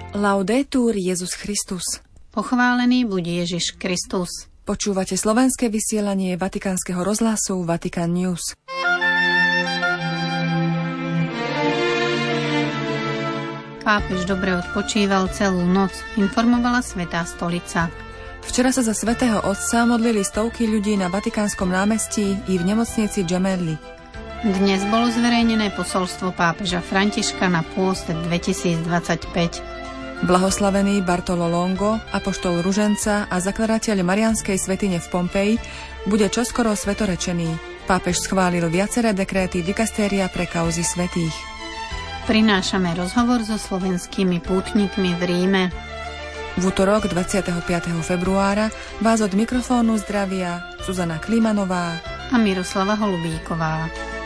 Laudetur Jesus Christus. Pochválený buď Ježiš Kristus. Počúvate slovenské vysielanie Vatikánskeho rozhlasu Vatican News. Pápež dobre odpočíval celú noc, informovala Svätá stolica. Včera sa za Svätého Otca modlili stovky ľudí na Vatikánskom námestí i v nemocnici Gemelli. Dnes bolo zverejnené posolstvo pápeža Františka na pôst 2025. Blahoslavený Bartolo Longo, apoštol ruženca a zakladateľ Mariánskej svätyne v Pompeji, bude čoskoro svetorečený. Pápež schválil viaceré dekréty dikastéria pre kauzy svätých. Prinášame rozhovor so slovenskými pútnikmi v Ríme. V utorok 25. februára vás od mikrofónu zdravia Zuzana Klimanová a Miroslava Holubíková.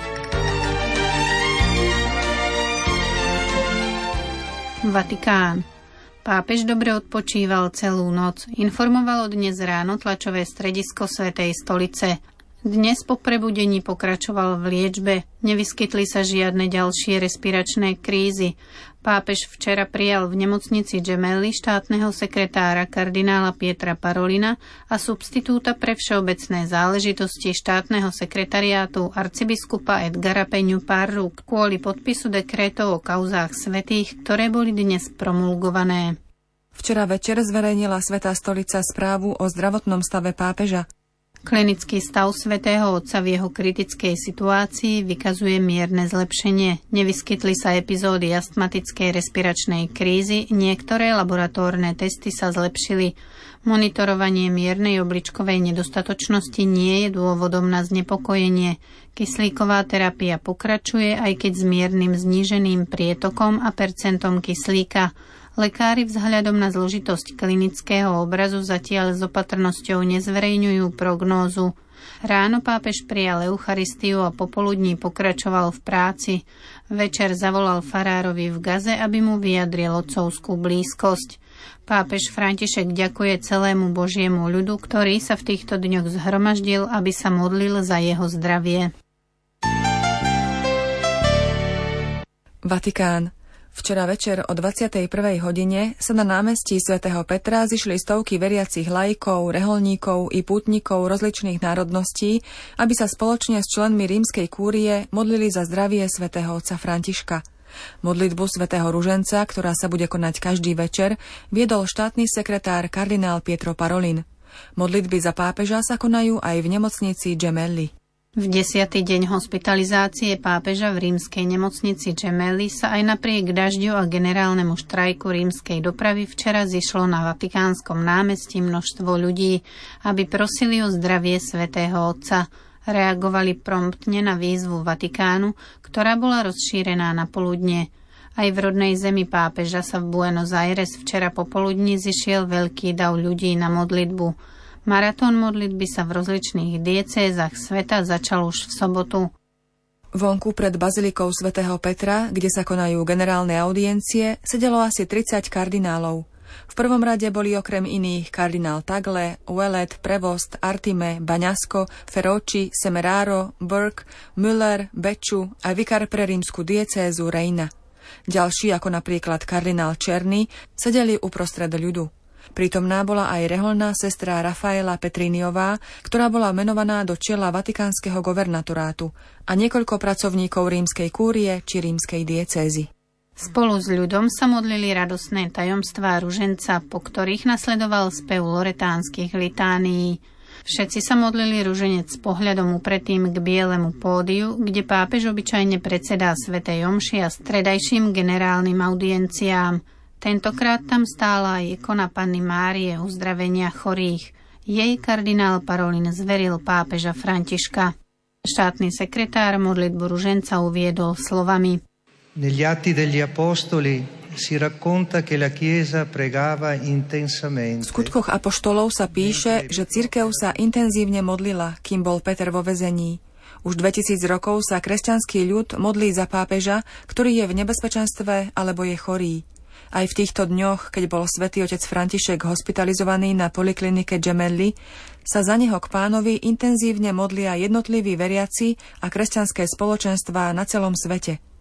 Vatikán. Pápež dobre odpočíval celú noc, informovalo dnes ráno tlačové stredisko Svätej stolice. Dnes po prebudení pokračoval v liečbe, nevyskytli sa žiadne ďalšie respiračné krízy. Pápež včera prijal v nemocnici Gemelli štátneho sekretára kardinála Pietra Parolina a substitúta pre všeobecné záležitosti štátneho sekretariátu arcibiskupa Edgara Peňu Parru kvôli podpisu dekrétov o kauzách svätých, ktoré boli dnes promulgované. Včera večer zverejnila Svätá stolica správu o zdravotnom stave pápeža. Klinický stav Svätého Otca v jeho kritickej situácii vykazuje mierne zlepšenie. Nevyskytli sa epizódy astmatickej respiračnej krízy, niektoré laboratórne testy sa zlepšili. Monitorovanie miernej obličkovej nedostatočnosti nie je dôvodom na znepokojenie. Kyslíková terapia pokračuje, aj keď s miernym zníženým prietokom a percentom kyslíka. Lekári vzhľadom na zložitosť klinického obrazu zatiaľ s opatrnosťou nezverejňujú prognózu. Ráno pápež prijal Eucharistiu a popoludní pokračoval v práci. Večer zavolal farárovi v Gaze, aby mu vyjadril otcovskú blízkosť. Pápež František ďakuje celému Božiemu ľudu, ktorý sa v týchto dňoch zhromaždil, aby sa modlil za jeho zdravie. Vatikán. Včera večer o 21. hodine sa na námestí svätého Petra zišli stovky veriacich laikov, reholníkov i pútnikov rozličných národností, aby sa spoločne s členmi rímskej kúrie modlili za zdravie svätého otca Františka. Modlitbu svätého ruženca, ktorá sa bude konať každý večer, viedol štátny sekretár kardinál Pietro Parolin. Modlitby za pápeža sa konajú aj v nemocnici Gemelli. V 10. deň hospitalizácie pápeža v rímskej nemocnici Gemelli sa aj napriek dažďu a generálnemu štrajku rímskej dopravy včera zišlo na Vatikánskom námestí množstvo ľudí, aby prosili o zdravie svätého Otca. Reagovali promptne na výzvu Vatikánu, ktorá bola rozšírená na poludne. Aj v rodnej zemi pápeža sa v Buenos Aires včera popoludní zišiel veľký dav ľudí na modlitbu. Maratón modlitby sa v rozličných diecézach sveta začal už v sobotu. Vonku pred bazilikou svätého Petra, kde sa konajú generálne audiencie, sedelo asi 30 kardinálov. V prvom rade boli okrem iných kardinál Tagle, Ouellet, Prevost, Artime, Baňasko, Ferrocci, Semeraro, Burke, Müller, Becciu a vikár pre rímsku diecézu Reina. Ďalší, ako napríklad kardinál Černý, sedeli uprostred ľudu. Prítomná bola aj reholná sestra Rafaela Petriniová, ktorá bola menovaná do čela vatikánskeho governatorátu, a niekoľko pracovníkov rímskej kúrie či rímskej diecézy. Spolu s ľudom sa modlili radosné tajomstvá ruženca, po ktorých nasledoval spev loretánskych litánií. Všetci sa modlili ruženec s pohľadom upretým k bielemu pódiu, kde pápež obyčajne predsedá svätej omši a stredajším generálnym audienciám. Tentokrát tam stála aj ikona Panny Márie uzdravenia chorých. Jej kardinál Parolin zveril pápeža Františka. Štátny sekretár modlitbu ruženca uviedol slovami: Negli Atti degli Apostoli si racconta che la Chiesa pregava intensamente. V skutkoch apoštolov sa píše, že cirkev sa intenzívne modlila, kým bol Peter vo väzení. Už 2000 rokov sa kresťanský ľud modlí za pápeža, ktorý je v nebezpečenstve alebo je chorý. Aj v týchto dňoch, keď bol svätý otec František hospitalizovaný na poliklinike Gemelli, sa za neho k pánovi intenzívne modlia jednotliví veriaci a kresťanské spoločenstvá na celom svete.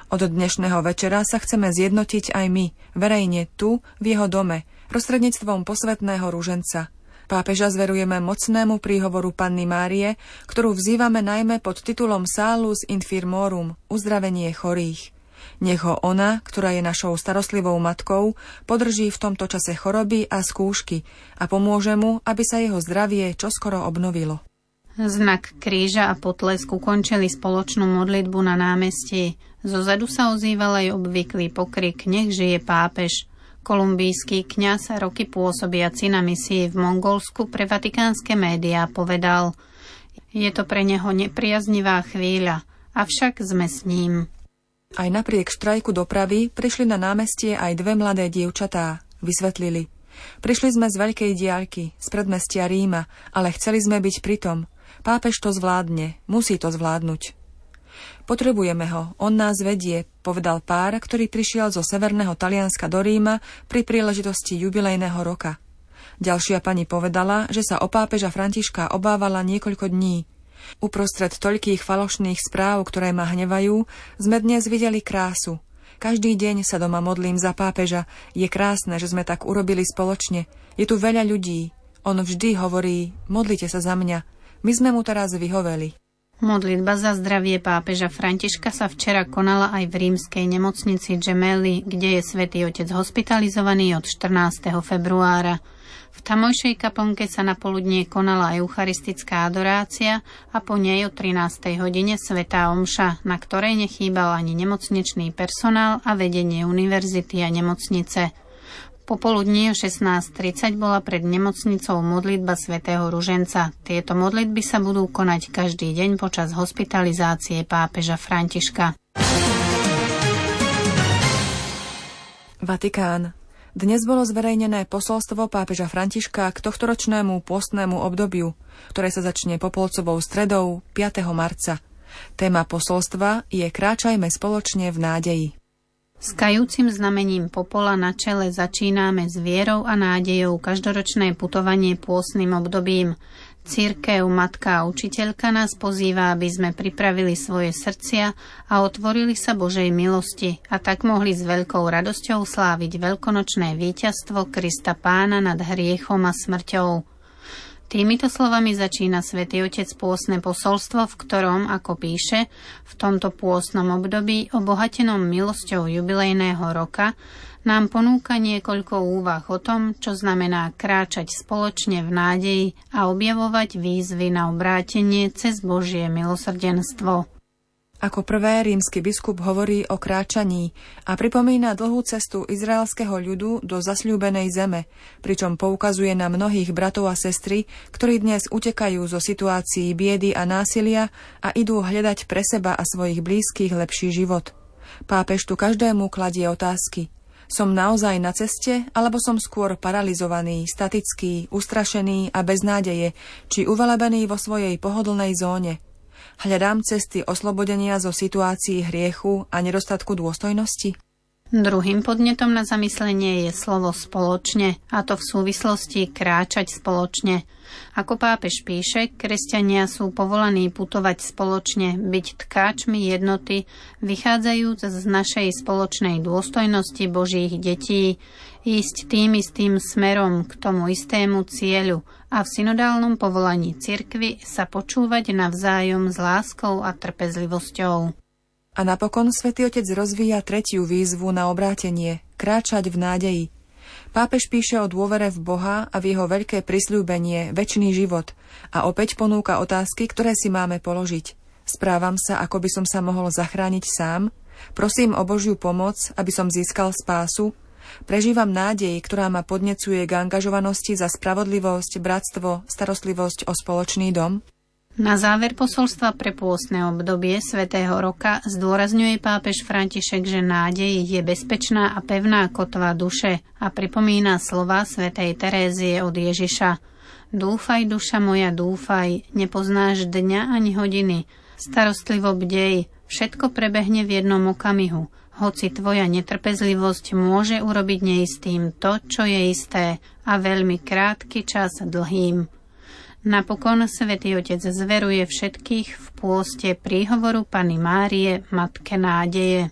Od dnešného večera sa chceme zjednotiť aj my, verejne tu, v jeho dome, prostredníctvom posvätného ruženca. Pápeža zverujeme mocnému príhovoru Panny Márie, ktorú vzývame najmä pod titulom Salus Infirmorum, uzdravenie chorých. Nech ho ona, ktorá je našou starostlivou matkou, podrží v tomto čase choroby a skúšky a pomôže mu, aby sa jeho zdravie čoskoro obnovilo. Znak kríža a potlesk ukončili spoločnú modlitbu na námestí. Zozadu sa ozýval aj obvyklý pokrik Nech žije pápež. Kolumbijský kňaz roky pôsobiaci na misii v Mongolsku pre vatikánske médiá povedal: Je to pre neho nepriaznivá chvíľa, avšak sme s ním. Aj napriek štrajku dopravy prišli na námestie aj dve mladé dievčatá. Vysvetlili: Prišli sme z veľkej diaľky, z predmestia Ríma, ale chceli sme byť pritom. Pápež to zvládne, musí to zvládnuť. Potrebujeme ho, on nás vedie, povedal pár, ktorý prišiel zo severného Talianska do Ríma pri príležitosti jubilejného roka. Ďalšia pani povedala, že sa o pápeža Františka obávala niekoľko dní. Uprostred toľkých falošných správ, ktoré ma hnevajú, sme dnes videli krásu. Každý deň sa doma modlím za pápeža. Je krásne, že sme tak urobili spoločne. Je tu veľa ľudí. On vždy hovorí: modlite sa za mňa. My sme mu teraz vyhoveli. Modlitba za zdravie pápeža Františka sa včera konala aj v rímskej nemocnici Gemelli, kde je Svätý Otec hospitalizovaný od 14. februára. V tamojšej kaplnke sa napoludnie konala eucharistická adorácia a po nej o 13. hodine svätá omša, na ktorej nechýbal ani nemocničný personál a vedenie univerzity a nemocnice. Popoludní o 16:30 bola pred nemocnicou modlitba svätého ruženca. Tieto modlitby sa budú konať každý deň počas hospitalizácie pápeža Františka. Vatikán. Dnes bolo zverejnené posolstvo pápeža Františka k tohtoročnému pôstnemu obdobiu, ktoré sa začne popolcovou stredou 5. marca. Téma posolstva je Kráčajme spoločne v nádeji. S kajúcim znamením popola na čele začíname s vierou a nádejou každoročné putovanie pôstnym obdobím. Cirkev, matka a učiteľka nás pozýva, aby sme pripravili svoje srdcia a otvorili sa Božej milosti a tak mohli s veľkou radosťou sláviť veľkonočné víťazstvo Krista Pána nad hriechom a smrťou. Týmito slovami začína Svätý Otec pôstne posolstvo, v ktorom, ako píše, v tomto pôstnom období obohatenom milosťou jubilejného roka nám ponúka niekoľko úvah o tom, čo znamená kráčať spoločne v nádeji a objavovať výzvy na obrátenie cez Božie milosrdenstvo. Ako prvé rímsky biskup hovorí o kráčaní a pripomína dlhú cestu izraelského ľudu do zasľúbenej zeme, pričom poukazuje na mnohých bratov a sestry, ktorí dnes utekajú zo situácií biedy a násilia a idú hľadať pre seba a svojich blízkych lepší život. Pápež tu každému kladie otázky. Som naozaj na ceste, alebo som skôr paralizovaný, statický, ustrašený a bez nádeje, či uvelebený vo svojej pohodlnej zóne? Hľadám cesty oslobodenia zo situácií hriechu a nedostatku dôstojnosti? Druhým podnetom na zamyslenie je slovo spoločne, a to v súvislosti kráčať spoločne. Ako pápež píše, kresťania sú povolaní putovať spoločne, byť tkáčmi jednoty, vychádzajúc z našej spoločnej dôstojnosti Božích detí, ísť tým istým smerom k tomu istému cieľu a v synodálnom povolaní cirkvi sa počúvať navzájom s láskou a trpezlivosťou. A napokon Svätý Otec rozvíja tretiu výzvu na obrátenie – kráčať v nádeji. Pápež píše o dôvere v Boha a v jeho veľké prisľúbenie, večný život a opäť ponúka otázky, ktoré si máme položiť. Správam sa, ako by som sa mohol zachrániť sám? Prosím o Božiu pomoc, aby som získal spásu? Prežívam nádej, ktorá ma podnecuje k angažovanosti za spravodlivosť, bratstvo, starostlivosť o spoločný dom? Na záver posolstva pre pôstne obdobie svätého roka zdôrazňuje pápež František, že nádej je bezpečná a pevná kotva duše a pripomína slová svätej Terézie od Ježiša. Dúfaj, duša moja, dúfaj, nepoznáš dňa ani hodiny, starostlivo bdej, všetko prebehne v jednom okamihu, hoci tvoja netrpezlivosť môže urobiť neistým to, čo je isté, a veľmi krátky čas dlhým. Napokon Svätý Otec zveruje všetkých v pôste príhovoru Panny Márie, Matke nádeje.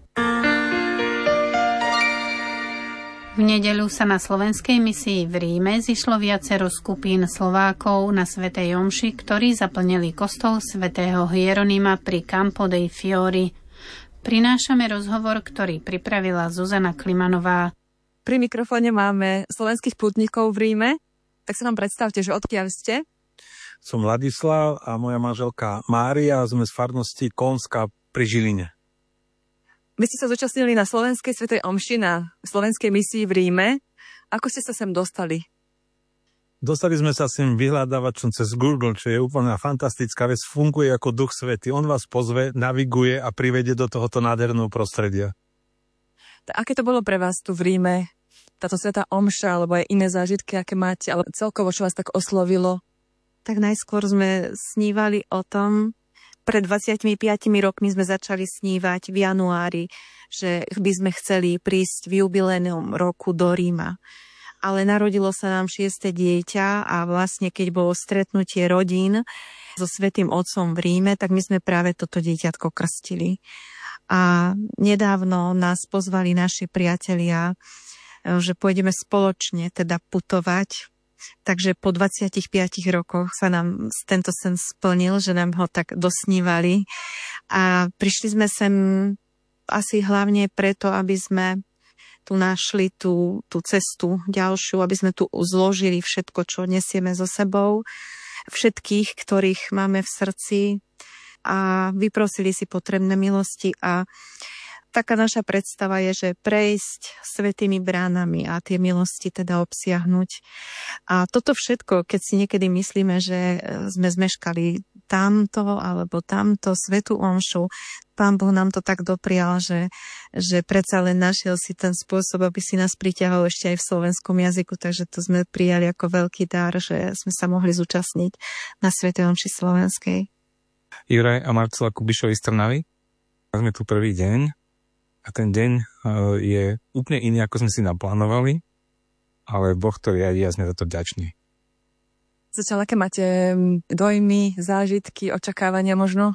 V nedeľu sa na slovenskej misii v Ríme zišlo viacero skupín Slovákov na svätej omši, ktorí zaplnili kostol svätého Hieronima pri Campo dei Fiori. Prinášame rozhovor, ktorý pripravila Zuzana Klimanová. Pri mikrofóne máme slovenských pútnikov v Ríme. Tak sa nám predstavte, že odkiaľ ste? Som Ladislav a moja manželka Mária, sme z farnosti Konska pri Žiline. Vy ste sa zúčastnili na slovenskej svätej omši na slovenskej misii v Ríme. Ako ste sa sem dostali? Dostali sme sa sem vyhľadávačom cez Google, čo je úplne fantastická vec. Funguje ako Duch Svätý. On vás pozve, naviguje a privedie do tohoto nádherného prostredia. Aké to bolo pre vás tu v Ríme? Táto svätá omša, alebo aj iné zážitky, aké máte, ale celkovo, čo vás tak oslovilo? Tak najskôr sme snívali o tom, pred 25 rokmi sme začali snívať v januári, že by sme chceli prísť v jubilejnom roku do Ríma. Ale narodilo sa nám 6. dieťa a vlastne keď bolo stretnutie rodín so Svätým Otcom v Ríme, tak my sme práve toto dieťatko krstili. A nedávno nás pozvali naši priatelia, že pôjdeme spoločne teda putovať. Takže po 25 rokoch sa nám tento sen splnil, že nám ho tak dosnívali. A prišli sme sem asi hlavne preto, aby sme tu našli tú cestu ďalšiu, aby sme tu zložili všetko, čo nesieme so sebou, všetkých, ktorých máme v srdci a vyprosili si potrebné milosti. A taká naša predstava je, že prejsť svätými bránami a tie milosti teda obsiahnuť. A toto všetko, keď si niekedy myslíme, že sme zmeškali tamto alebo tamto svätú omšu, Pán Boh nám to tak doprial, že predsa len našiel si ten spôsob, aby si nás priťahol ešte aj v slovenskom jazyku, takže to sme prijali ako veľký dar, že sme sa mohli zúčastniť na svätej omši slovenskej. Juraj a Marcela Kubišovi z Trnavy. Sme tu prvý deň. A ten deň je úplne iný, ako sme si naplánovali, ale Boh to riadi a sme za to vďační. Zatiaľ, aké máte dojmy, zážitky, očakávania možno?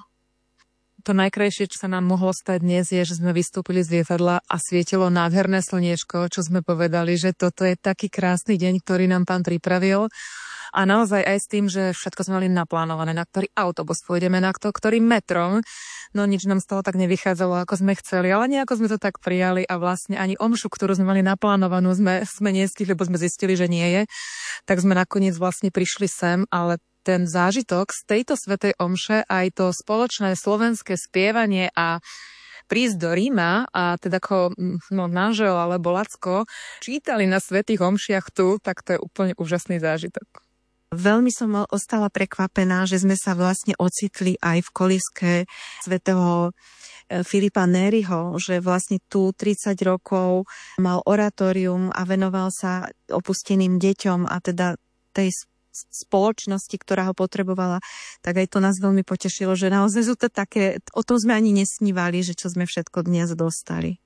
To najkrajšie, čo sa nám mohlo stať dnes, je, že sme vystúpili z lietadla a svietilo nádherné slniečko, čo sme povedali, že toto je taký krásny deň, ktorý nám Pán pripravil. A naozaj aj s tým, že všetko sme mali naplánované, na ktorý autobus pôjdeme, na ktorým metrom. No nič nám z toho tak nevychádzalo, ako sme chceli, ale nejako sme to tak prijali a vlastne ani omšu, ktorú sme mali naplánovanú, sme nestihli, lebo sme zistili, že nie je. Tak sme nakoniec vlastne prišli sem, ale ten zážitok z tejto svätej omše, aj to spoločné slovenské spievanie a prísť do Ríma a teda ako manžel alebo Lacko čítali na svätých omšiach tu, tak to je úplne úžasný zážitok. Veľmi som ostala prekvapená, že sme sa vlastne ocitli aj v kolíske svätého Filipa Nériho, že vlastne tu 30 rokov mal oratórium a venoval sa opusteným deťom a teda tej spoločnosti, ktorá ho potrebovala, tak aj to nás veľmi potešilo, že naozaj sú to také, o tom sme ani nesnívali, že čo sme všetko dnes dostali.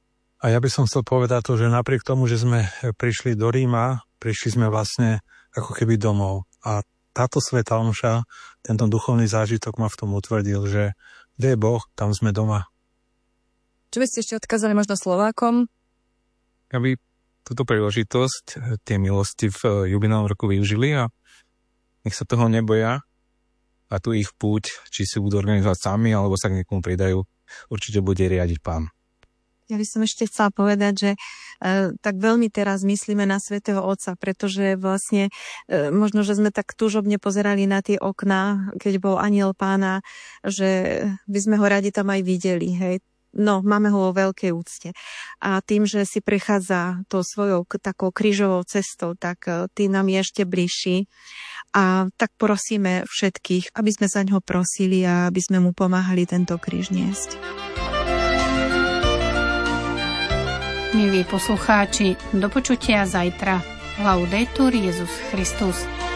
A ja by som chcel povedať to, že napriek tomu, že sme prišli do Ríma, prišli sme vlastne ako keby domov. A táto svätá omša, tento duchovný zážitok ma v tom utvrdil, že kde je Boh, tam sme doma. Čo by ste ešte odkázali možno Slovákom? Aby túto príležitosť, tie milosti v jubilejnom roku využili a nech sa toho neboja a tu ich púť, či si budú organizovať sami, alebo sa k niekomu pridajú, určite bude riadiť Pán. Ja by som ešte chcela povedať, že tak veľmi teraz myslíme na Svätého Otca, pretože vlastne možno, že sme tak túžobne pozerali na tie okná, keď bol anjel Pána, že by sme ho radi tam aj videli, hej. No, máme ho vo veľkej úcte. A tým, že si prechádza tou svojou takou krížovou cestou, tak tým nám je ešte bližší. A tak prosíme všetkých, aby sme za ňo prosili a aby sme mu pomáhali tento kríž niesť. Milí poslucháči, do počutia zajtra. Laudetur Jesus Christus.